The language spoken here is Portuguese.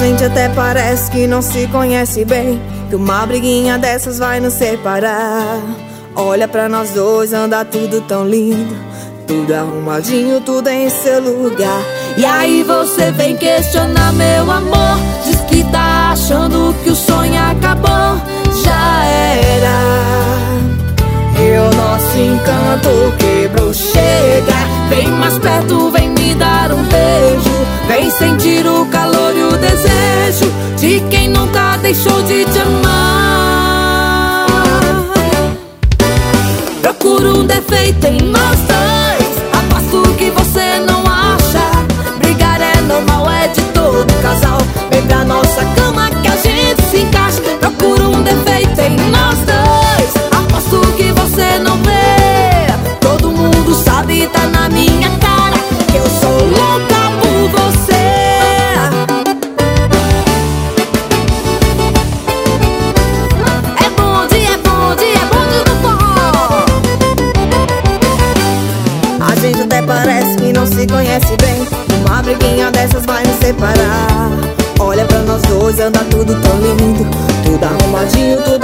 gente até parece que não se conhece bem, que uma briguinha dessas vai nos separar. Olha pra nós dois, anda tudo tão lindo, tudo arrumadinho, tudo em seu lugar. E aí você vem questionar meu amor, diz que tá achando que o sonho acabou. Já era, e o nosso encanto quebrou. chega, vem mais perto, vem me dar um beijo, vem sentir o calor e o desejo de quem nunca deixou de te amar. Procuro um defeito em nós dois, aposto que você não acha. Brigar é normal, é de todo casal, vem pra nossa cama que a gente se encaixa. Procuro um defeito em nós dois, aposto que você não vê. Todo mundo sabe, tá na minha cara, que eu sou louca por você. É bonde, é bonde, é bonde do forró. A gente até parece que não se conhece bem, uma briguinha dessas vai nos separar. Olha pra nós dois, anda tudo tão lindo, tudo arrumadinho, tudo